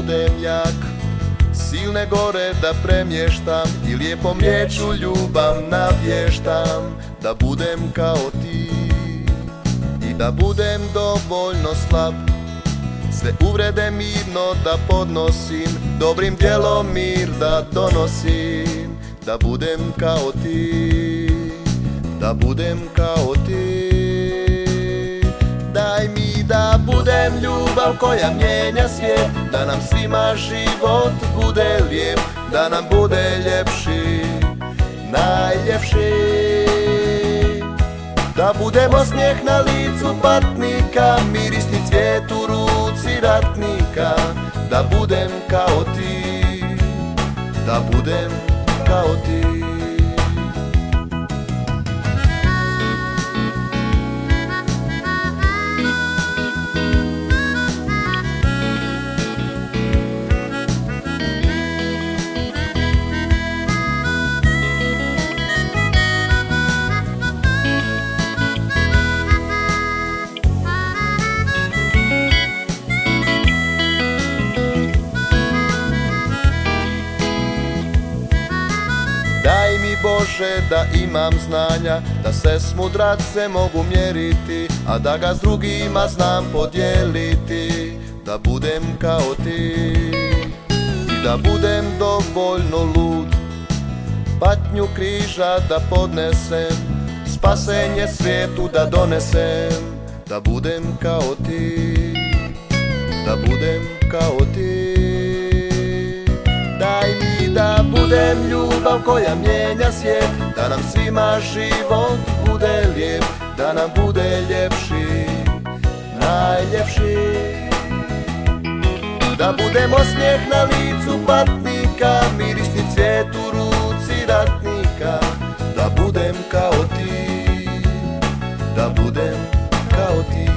budem jak, silne gore da premještam i lijepom riječu ljubav navještam. Da budem kao ti i da budem dovoljno slab, sve uvrede mirno da podnosim, dobrim djelom mir da donosim. Da budem kao ti, da budem kao ti. Daj mi da budem ljubav koja mijenja svijet, da nam svima život bude lijep, da nam bude ljepši, najljepši. Da budemo smijeh na licu patnika, mirisni cvijet u ruci ratnika. Da budem kao ti, da budem kao ti. Daj mi Bože da imam znanja, da se s mudracem mogu mjeriti, a da ga s drugima znam podijeliti. Da budem kao ti i da budem dovoljno lud, patnju križa da podnesem, spasenje svijetu da donesem. Da budem kao ti, da budem kao ti. Daj mi da budem ljubav koja mijenja svijet, da nam svima život bude lijep, da nam bude ljepši, najljepši. Da budemo smijeh na licu patnika, mirisni cvijet u ruci ratnika. Da budem kao ti, da budem kao ti.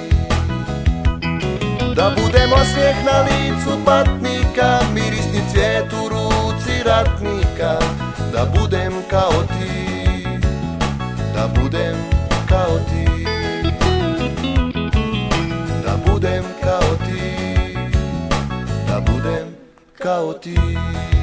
Da budemo smijeh na licu patnika, mirisni cvijet u ruci ratnika. Da budem kao ti, da budem kao ti. Da budem kao ti, da budem kao ti.